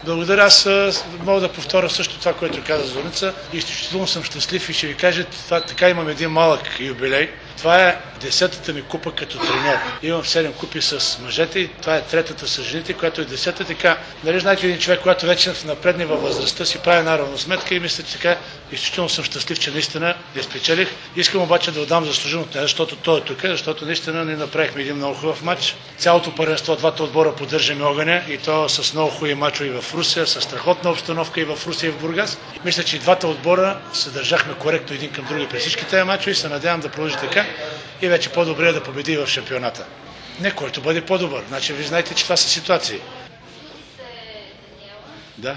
Благодаря. Аз мога да повторя също това, което каза Зорница. Изключително съм щастлив и ще ви кажа, така имам един малък юбилей. Това е 10-та ми купа като треньор. Имам 7 купи с мъжете и това е 3-та с жените, която е 10-та. Така, нали знаете, един човек, който вече напредне във възрастта си, прави една равносметка и мисля, че така изключително съм щастлив, че наистина я спечелих. Искам обаче да отдам заслуженото, защото той е тук, защото наистина ни направихме един много хубав матч. Цялото първенство, двата отбора поддържаме огъня и то с много хубави мачове в Русия, с страхотна обстановка и в Русия и в Бургас. Мисля, че и двата отбора се държахме коректно един към други през всички тези мачове и се надявам да продължи така и вече по-добре да победи в шампионата. Не, който бъде по-добър. Значи, ви знаете, че това са ситуации. Да.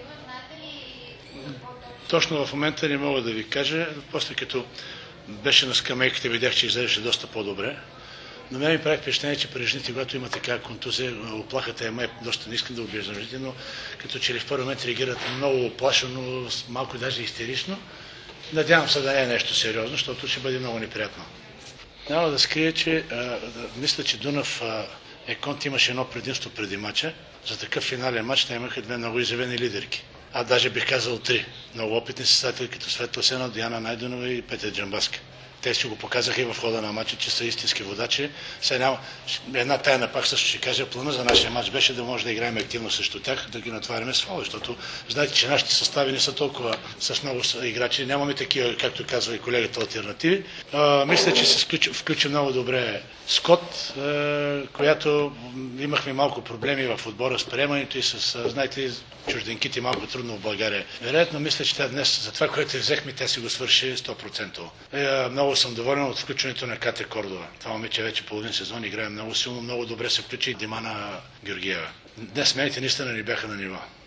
Точно в момента не мога да ви кажа. После като беше на скамейките, видях, че изглеждаше доста по-добре. На мен ми прави впечатление, че при жените, когато има такава контузия, оплахата е май доста, не искам да обиждам жените, но като че ли в първи момент реагират много оплашено, малко даже истерично. Надявам се да не е нещо сериозно, защото ще бъде много неприятно. Няма да скрия, че мисля, че Дунав Еконт имаше едно предимство преди матча. За такъв финален матч те имаха две много изявени лидерки. Даже бих казал 3. Много опитни състезатели като Светла Сена, Диана Найденова и Петя Джамбаска. Те си го показаха и в хода на матча, че са истински водачи. Една тайна пак също ще кажа, плана за нашия матч беше да може да играем активно срещу тях, да ги натваряме с фол, защото знаете, че нашите състави не са толкова с много играчи. Нямаме такива, както казва и колегата, алтернативи. Мисля, че се включи много добре Скот, която имахме малко проблеми в отбора с приемането и с, знаете, чужденките малко трудно в България. Вероятно, мисля, че тя днес за това, което взехме, тя си го свърши 100%. Много съм доволен от включването на Катя Кордова. Това момиче вече половин сезон играе много силно, много добре се включи и Димана Георгиева. Днес смените наистина не бяха на ниво.